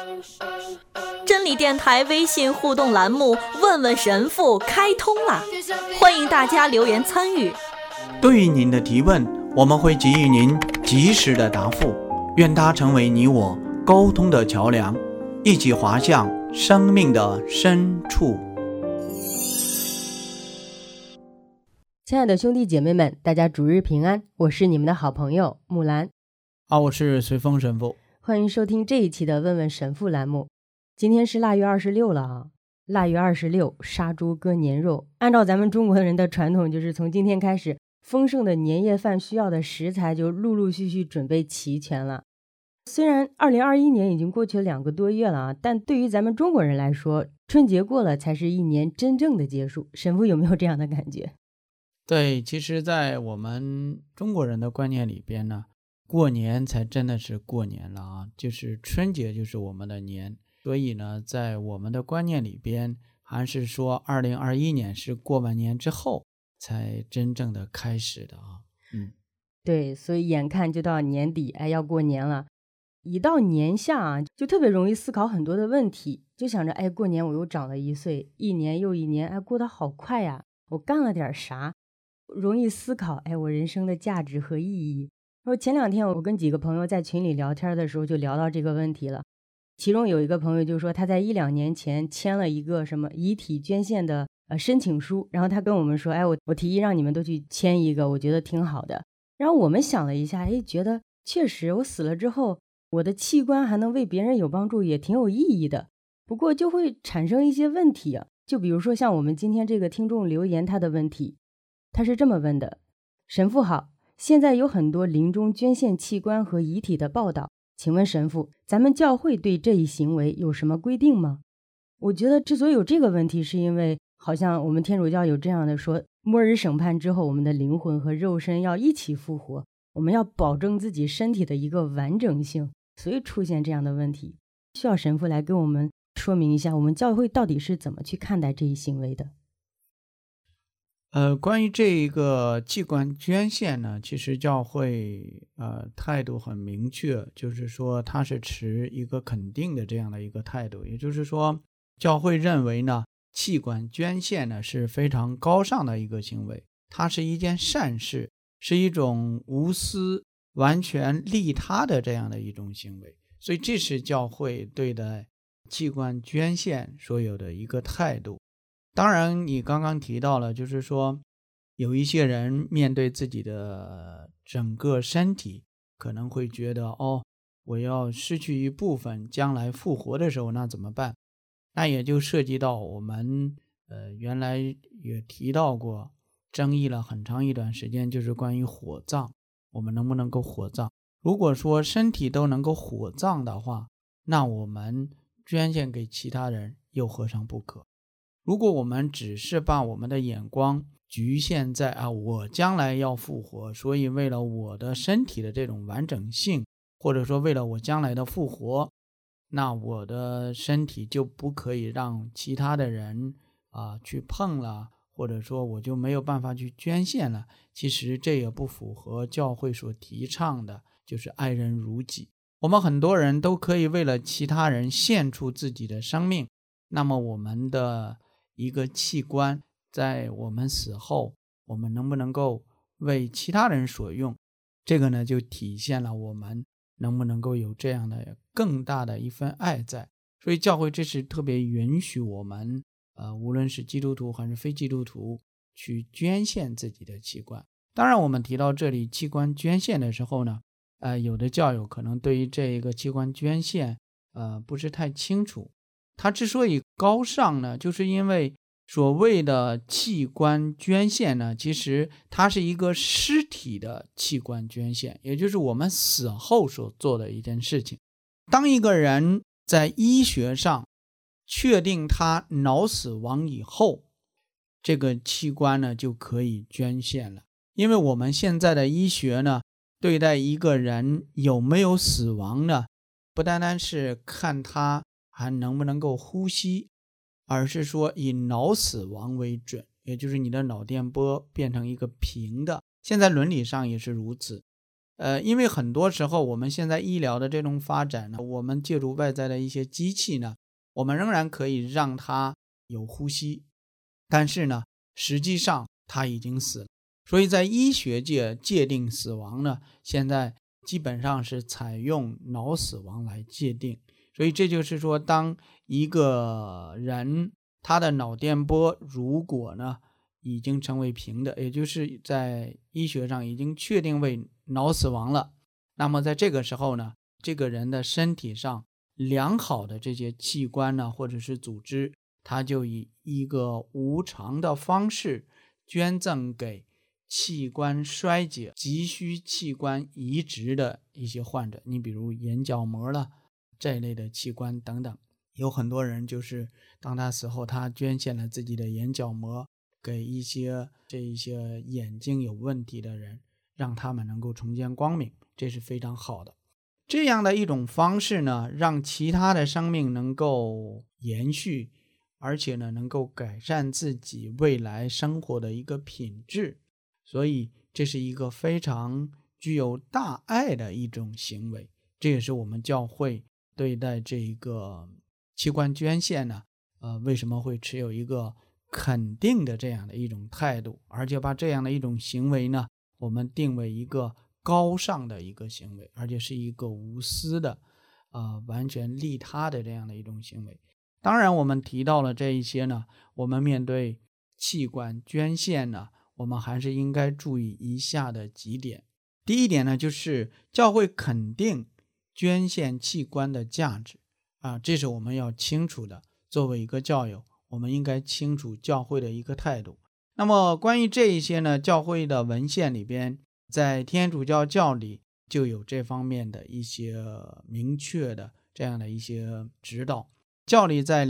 真理电台微信互动栏目问问神父开通了，欢迎大家留言参与。 对于您的提问，我们会给予您及时的答复，愿它成为你我沟通的桥梁，一起滑向生命的深处。 亲爱的兄弟姐妹们，大家主日平安，我是你们的好朋友木兰。 我是随风神父， 欢迎收听这一期的问问神父栏目。今天是腊月26了啊，腊月26杀猪割年肉，按照咱们中国人的传统，就是从今天开始，丰盛的年夜饭需要的食材就陆陆续续准备齐全了。虽然2021年已经过去了2个多月了啊，但对于咱们中国人来说，春节过了才是一年真正的结束。神父有没有这样的感觉？ 对，其实在我们中国人的观念里边呢，过年才真的是过年了啊，就是春节就是我们的年。所以呢，在我们的观念里边，还是说2021年是过完年之后才真正的开始的啊。 对，所以眼看就到年底，要过年了。一到年下啊，就特别容易思考很多的问题，就想着过年我又长了1岁，一年又一年，过得好快呀，我干了点啥？容易思考我人生的价值和意义。然后前2天我跟几个朋友在群里聊天的时候就聊到这个问题了，其中有一个朋友就说他在1-2年前签了一个什么遗体捐献的申请书，然后他跟我们说我提议让你们都去签一个，我觉得挺好的。然后我们想了一下，觉得确实我死了之后，我的器官还能为别人有帮助，也挺有意义的。不过就会产生一些问题啊，就比如说像我们今天这个听众留言他的问题，他是这么问的：神父好，现在有很多临终捐献器官和遗体的报道，请问神父，咱们教会对这一行为有什么规定吗？我觉得之所以有这个问题，是因为好像我们天主教有这样的说，末日审判之后，我们的灵魂和肉身要一起复活，我们要保证自己身体的一个完整性，所以出现这样的问题。需要神父来跟我们说明一下，我们教会到底是怎么去看待这一行为的。 关于这一个器官捐献呢，其实教会态度很明确，就是说它是持一个肯定的这样的一个态度，也就是说教会认为呢，器官捐献呢是非常高尚的一个行为，它是一件善事，是一种无私完全利他的这样的一种行为，所以这是教会对待器官捐献所有的一个态度。当然你刚刚提到了，就是说有一些人面对自己的整个身体可能会觉得我要失去一部分，将来复活的时候那怎么办？那也就涉及到我们原来也提到过，争议了很长一段时间，就是关于火葬，我们能不能够火葬？如果说身体都能够火葬的话，那我们捐献给其他人又何尝不可？如果我们只是把我们的眼光局限在我将来要复活，所以为了我的身体的这种完整性，或者说为了我将来的复活，那我的身体就不可以让其他的人去碰了，或者说我就没有办法去捐献了。其实这也不符合教会所提倡的，就是爱人如己。我们很多人都可以为了其他人献出自己的生命，那么我们的一个器官在我们死后，我们能不能够为其他人所用，这个呢就体现了我们能不能够有这样的更大的一份爱在。所以教会这是特别允许我们无论是基督徒还是非基督徒去捐献自己的器官。当然我们提到这里器官捐献的时候呢，有的教友可能对于这一个器官捐献不是太清楚。它之所以高尚呢，就是因为所谓的器官捐献呢，其实它是一个尸体的器官捐献，也就是我们死后所做的一件事情。当一个人在医学上确定他脑死亡以后，这个器官呢就可以捐献了。因为我们现在的医学呢，对待一个人有没有死亡呢，不单单是看他还能不能够呼吸，而是说以脑死亡为准，也就是你的脑电波变成一个平的。现在伦理上也是如此， 因为很多时候我们现在医疗的这种发展呢，我们借助外在的一些机器呢，我们仍然可以让它有呼吸，但是呢，实际上它已经死了。所以在医学界界定死亡呢，现在基本上是采用脑死亡来界定。所以这就是说，当一个人他的脑电波如果呢已经成为平的，也就是在医学上已经确定为脑死亡了，那么在这个时候呢，这个人的身体上良好的这些器官呢，或者是组织，他就以一个无偿的方式捐赠给器官衰竭、急需器官移植的一些患者。你比如眼角膜了这一类的器官等等，有很多人就是当他死后，他捐献了自己的眼角膜给一些眼睛有问题的人，让他们能够重见光明，这是非常好的。这样的一种方式呢，让其他的生命能够延续，而且呢能够改善自己未来生活的一个品质，所以这是一个非常具有大爱的一种行为。这也是我们教会对待这个器官捐献呢，为什么会持有一个肯定的这样的一种态度，而且把这样的一种行为呢，我们定为一个高尚的一个行为，而且是一个无私的完全利他的这样的一种行为。当然我们提到了这一些呢，我们面对器官捐献呢，我们还是应该注意以下的几点。第一点呢，就是教会肯定捐献器官的价值这是我们要清楚的。作为一个教友，我们应该清楚教会的一个态度。那么关于这一些呢，教会的文献里边，在天主教教理就有这方面的一些明确的这样的一些指导。教理在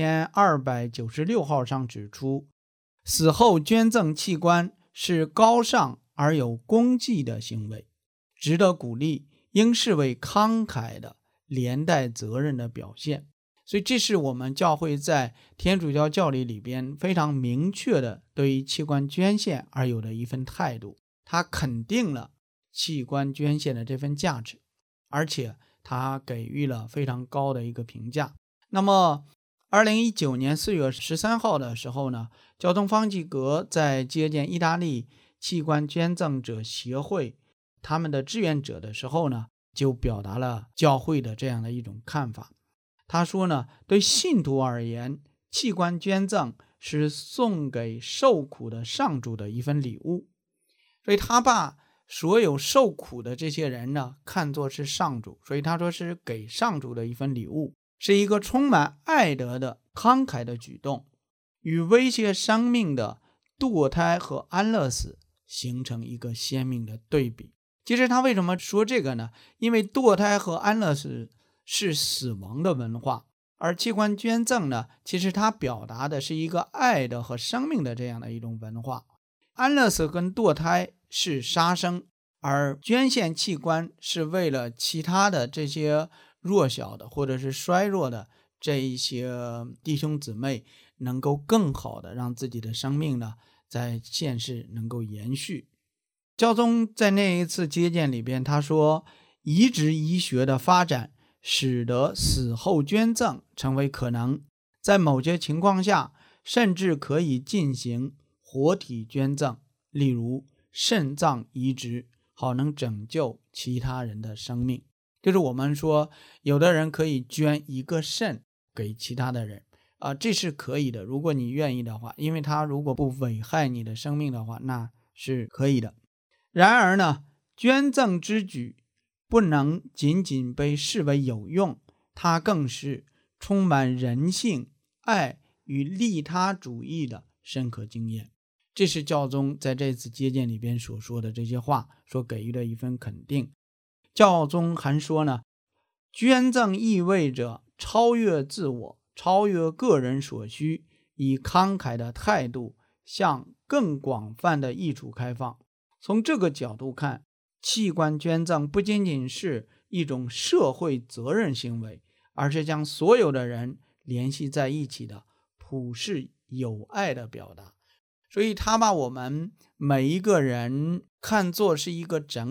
2296号上指出，死后捐赠器官是高尚而有功绩的行为，值得鼓励，应视为慷慨的连带责任的表现。所以这是我们教会在天主教教理里边非常明确的对于器官捐献而有的一份态度。他肯定了器官捐献的这份价值，而且他给予了非常高的一个评价。那么2019年4月13号的时候呢，交通方济各在接见意大利器官捐赠者协会他们的志愿者的时候呢，就表达了教会的这样的一种看法。他说呢，对信徒而言，器官捐赠是送给受苦的上主的一份礼物。所以他把所有受苦的这些人呢，看作是上主，所以他说是给上主的一份礼物，是一个充满爱德的慷慨的举动，与威胁生命的堕胎和安乐死形成一个鲜明的对比。其实他为什么说这个呢？因为堕胎和安乐死是死亡的文化，而器官捐赠呢，其实它表达的是一个爱的和生命的这样的一种文化。安乐死跟堕胎是杀生，而捐献器官是为了其他的这些弱小的或者是衰弱的这一些弟兄姊妹能够更好的让自己的生命呢在现世能够延续。教宗在那一次接见里边他说，移植医学的发展使得死后捐赠成为可能，在某些情况下甚至可以进行活体捐赠，例如肾脏移植，好能拯救其他人的生命。就是我们说有的人可以捐一个肾给其他的人这是可以的，如果你愿意的话，因为他如果不危害你的生命的话，那是可以的。然而呢，捐赠之举不能仅仅被视为有用，它更是充满人性、爱与利他主义的深刻经验。这是教宗在这次接见里边所说的这些话，所给予的一份肯定。教宗还说呢，捐赠意味着超越自我，超越个人所需，以慷慨的态度向更广泛的益处开放。从这个角度看，器官捐赠不仅仅是一种社会责任行为，而是将所有的人联系在一起的普世友爱的表达。所以他把我们每一个人看作是一个整体，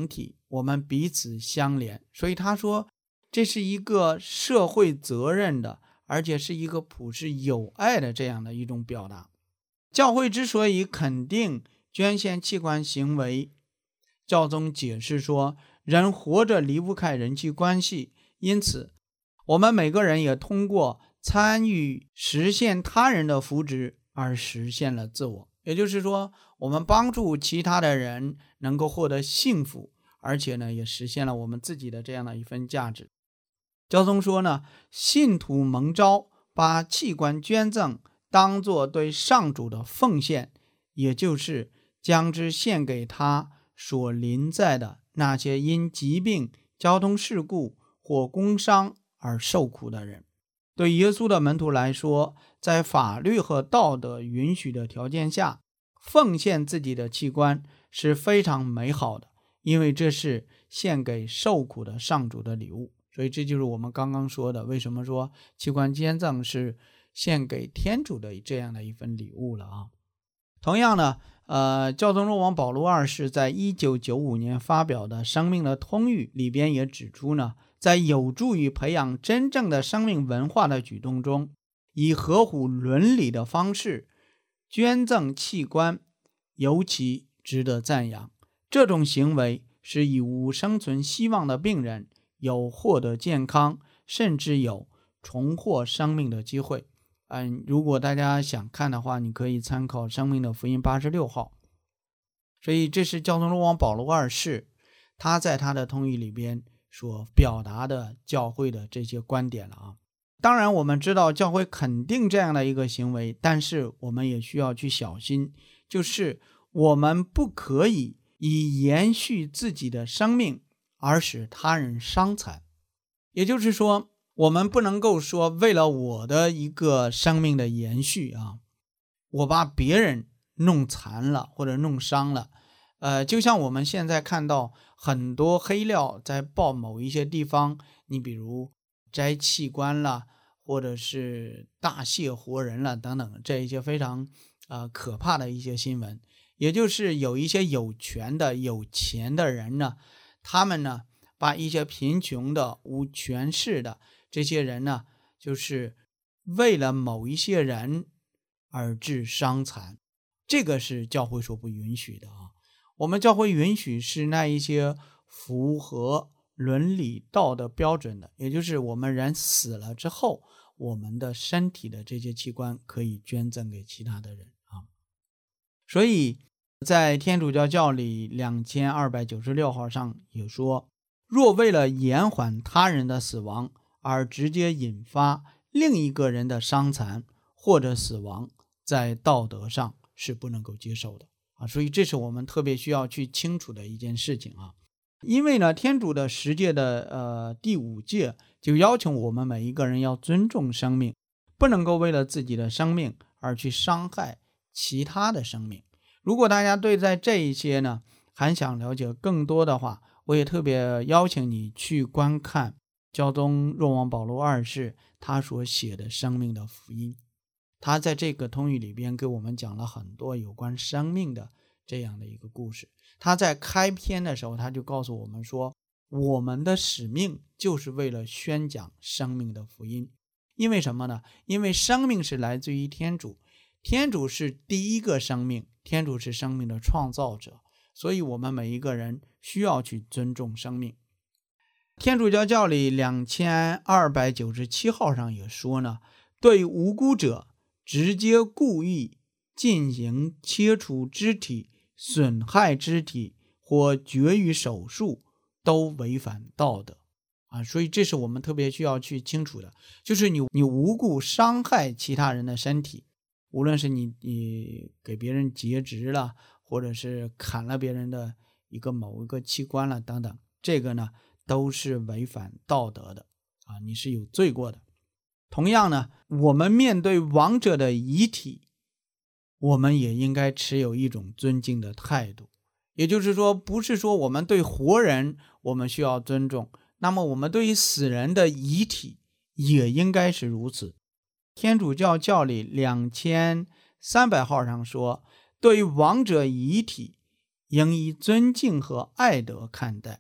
我们彼此相连。所以他说这是一个社会责任的，而且是一个普世友爱的这样的一种表达。教会之所以肯定捐献器官行为，教宗解释说，人活着离不开人际关系，因此我们每个人也通过参与实现他人的福祉而实现了自我。也就是说，我们帮助其他的人能够获得幸福，而且呢，也实现了我们自己的这样的一份价值。教宗说呢，信徒蒙召把器官捐赠当作对上主的奉献，也就是将之献给他所临在的那些因疾病、交通事故或工伤而受苦的人。对耶稣的门徒来说，在法律和道德允许的条件下，奉献自己的器官是非常美好的，因为这是献给受苦的上主的礼物。所以这就是我们刚刚说的，为什么说器官捐赠是献给天主的这样的一份礼物了啊。同样呢，教宗若望保禄二世在1995年发表的《生命的通谕》里边也指出呢，在有助于培养真正的生命文化的举动中，以合乎伦理的方式捐赠器官尤其值得赞扬。这种行为是以无生存希望的病人有获得健康，甚至有重获生命的机会。如果大家想看的话，你可以参考《生命的福音》86号。所以这是教宗若望保禄二世他在他的通谕里边所表达的教会的这些观点了啊。当然我们知道教会肯定这样的一个行为，但是我们也需要去小心，就是我们不可以以延续自己的生命而使他人伤残。也就是说，我们不能够说为了我的一个生命的延续啊，我把别人弄残了或者弄伤了。就像我们现在看到很多黑料在报某一些地方，你比如摘器官了，或者是大卸活人了等等，这一些非常可怕的一些新闻。也就是有一些有权的有钱的人呢，他们呢把一些贫穷的无权势的这些人呢，就是为了某一些人而致伤残，这个是教会所不允许的啊。我们教会允许是那一些符合伦理道德标准的，也就是我们人死了之后，我们的身体的这些器官可以捐赠给其他的人啊。所以在天主教教理2296号上也说，若为了延缓他人的死亡而直接引发另一个人的伤残或者死亡，在道德上是不能够接受的啊。所以这是我们特别需要去清楚的一件事情啊。因为呢，天主的十诫的第5诫就要求我们每一个人要尊重生命，不能够为了自己的生命而去伤害其他的生命。如果大家对在这一些呢还想了解更多的话，我也特别邀请你去观看教宗若望保禄二世他所写的《生命的福音》。他在这个通谕里边给我们讲了很多有关生命的这样的一个故事。他在开篇的时候他就告诉我们说，我们的使命就是为了宣讲生命的福音。因为什么呢？因为生命是来自于天主，天主是第一个生命，天主是生命的创造者，所以我们每一个人需要去尊重生命。天主教教理2297号上也说呢，对无辜者直接故意进行切除肢体、损害肢体或绝育手术都违反道德啊。所以这是我们特别需要去清楚的，就是你无故伤害其他人的身体，无论是你给别人截肢了，或者是砍了别人的某一个器官了等等，这个呢都是违反道德的啊，你是有罪过的。同样呢，我们面对亡者的遗体，我们也应该持有一种尊敬的态度。也就是说，不是说我们对活人我们需要尊重，那么我们对于死人的遗体也应该是如此。天主教教理2300号上说，对于亡者遗体应以尊敬和爱德看待，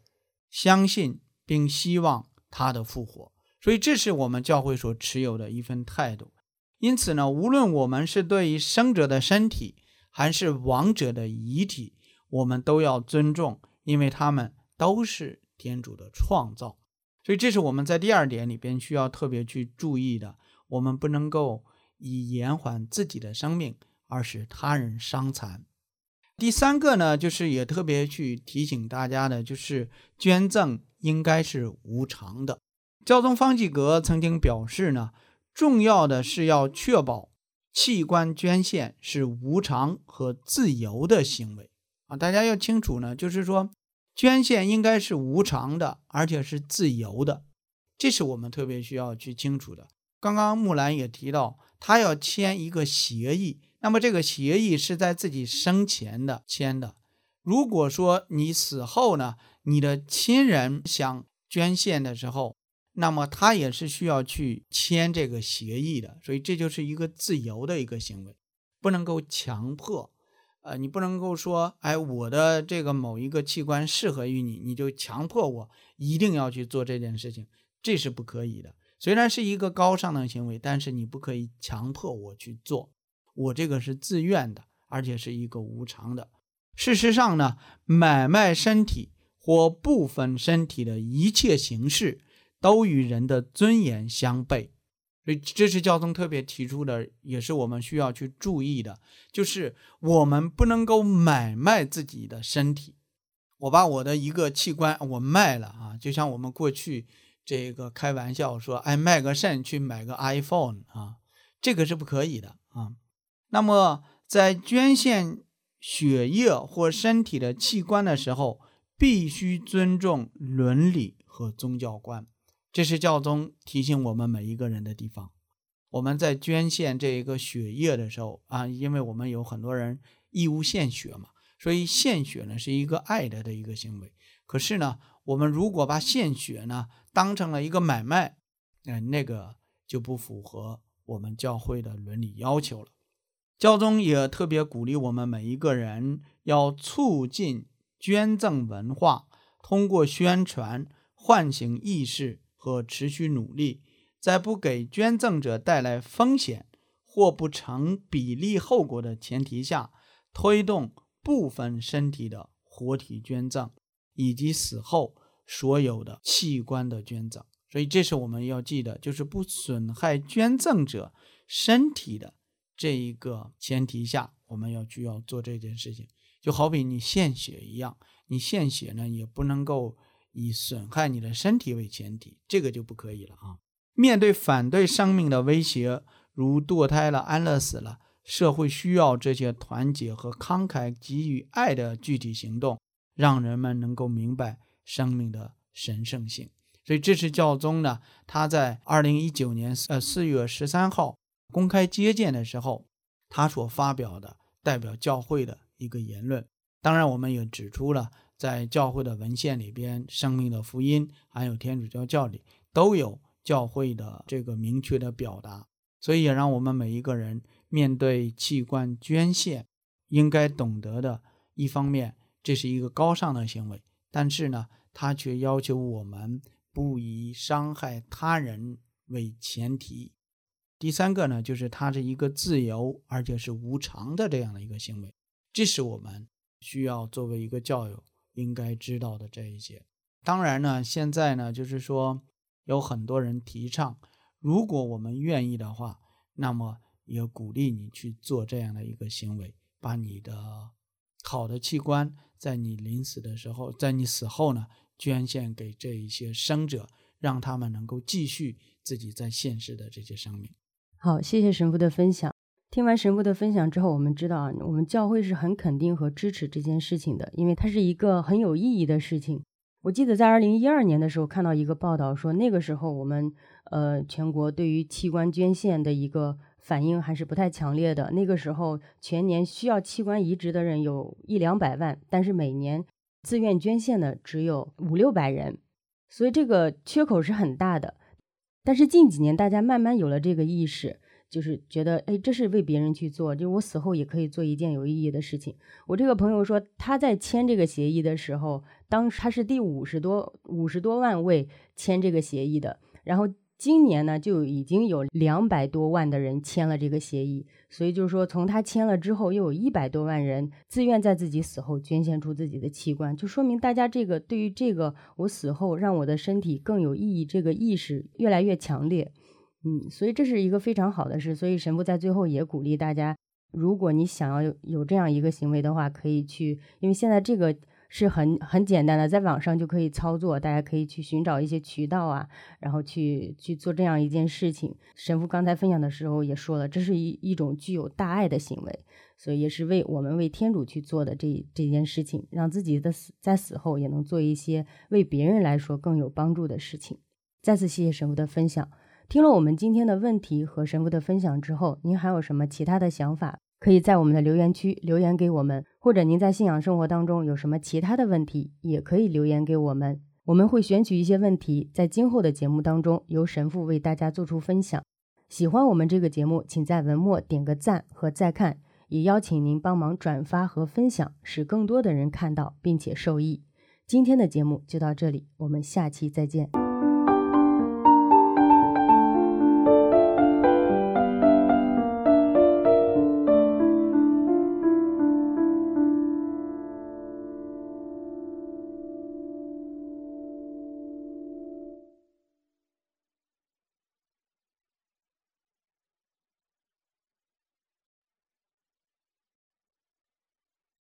相信并希望他的复活。所以这是我们教会所持有的一份态度。因此呢，无论我们是对于生者的身体还是亡者的遗体，我们都要尊重，因为他们都是天主的创造。所以这是我们在第二点里边需要特别去注意的，我们不能够以延缓自己的生命而使他人伤残。第三个呢，就是也特别去提醒大家的，就是捐赠应该是无偿的。教宗方济各曾经表示呢，重要的是要确保器官捐献是无偿和自由的行为大家要清楚呢，就是说捐献应该是无偿的，而且是自由的，这是我们特别需要去清楚的。刚刚木兰也提到，他要签一个协议，那么这个协议是在自己生前的签的。如果说你死后呢，你的亲人想捐献的时候，那么他也是需要去签这个协议的。所以这就是一个自由的一个行为，不能够强迫你不能够说我的这个某一个器官适合于你，你就强迫我一定要去做这件事情，这是不可以的。虽然是一个高尚的行为，但是你不可以强迫我去做，我这个是自愿的，而且是一个无偿的。事实上呢，买卖身体或部分身体的一切形式都与人的尊严相悖。所以这是教宗特别提出的，也是我们需要去注意的，就是我们不能够买卖自己的身体。我把我的一个器官我卖了就像我们过去这个开玩笑说卖个肾去买个 iPhone 这个是不可以的那么在捐献血液或身体的器官的时候，必须尊重伦理和宗教观。这是教宗提醒我们每一个人的地方。我们在捐献这个血液的时候因为我们有很多人义务献血嘛，所以献血呢是一个爱的一个行为。可是呢，我们如果把献血呢当成了一个买卖那个就不符合我们教会的伦理要求了。教宗也特别鼓励我们每一个人要促进捐赠文化，通过宣传唤醒意识和持续努力，在不给捐赠者带来风险或不成比例后果的前提下，推动部分身体的活体捐赠以及死后所有的器官的捐赠。所以这是我们要记得，就是不损害捐赠者身体的这一个前提下，我们要做这件事情。就好比你献血一样，你献血呢也不能够以损害你的身体为前提，这个就不可以了面对反对生命的威胁，如堕胎了、安乐死了，社会需要这些团结和慷慨给予爱的具体行动，让人们能够明白生命的神圣性。所以这是教宗呢，他在2019年4月13号公开接见的时候，他所发表的代表教会的一个言论。当然我们也指出了，在教会的文献里边，生命的福音还有天主教教理都有教会的这个明确的表达。所以也让我们每一个人面对器官捐献应该懂得的，一方面这是一个高尚的行为，但是呢，他却要求我们不以伤害他人为前提。第三个呢，就是它是一个自由而且是无偿的这样的一个行为，这是我们需要作为一个教友应该知道的这一些。当然呢，现在呢，就是说有很多人提倡，如果我们愿意的话，那么也鼓励你去做这样的一个行为，把你的好的器官在你临死的时候，在你死后呢，捐献给这一些生者，让他们能够继续自己在现世的这些生命。 好，谢谢神父的分享。听完神父的分享之后，我们知道我们教会是很肯定和支持这件事情的，因为它是一个很有意义的事情。我记得在2012年的时候看到一个报道说，那个时候我们全国对于器官捐献的一个反应还是不太强烈的。那个时候全年需要器官移植的人有100-200万，但是每年自愿捐献的只有500-600人，所以这个缺口是很大的。但是近几年大家慢慢有了这个意识， 就是觉得这是为别人去做，就我死后也可以做一件有意义的事情。我这个朋友说他在签这个协议的时候，当时他是第50多万位签这个协议的，然后今年呢就已经有200多万的人签了这个协议，所以就是说从他签了之后，又有100多万人自愿在自己死后捐献出自己的器官，就说明大家这个对于这个我死后让我的身体更有意义这个意识越来越强烈。所以这是一个非常好的事。所以神父在最后也鼓励大家，如果你想要有这样一个行为的话，可以去，因为现在这个是很简单的，在网上就可以操作，大家可以去寻找一些渠道啊，然后去做这样一件事情。神父刚才分享的时候也说了，这是一种具有大爱的行为，所以也是我们为天主去做的这件事情，让自己的在死后也能做一些为别人来说更有帮助的事情。再次谢谢神父的分享。听了我们今天的问题和神父的分享之后，您还有什么其他的想法，可以在我们的留言区留言给我们，或者您在信仰生活当中有什么其他的问题，也可以留言给我们。我们会选取一些问题，在今后的节目当中由神父为大家做出分享。喜欢我们这个节目，请在文末点个赞和再看，也邀请您帮忙转发和分享，使更多的人看到并且受益。今天的节目就到这里，我们下期再见。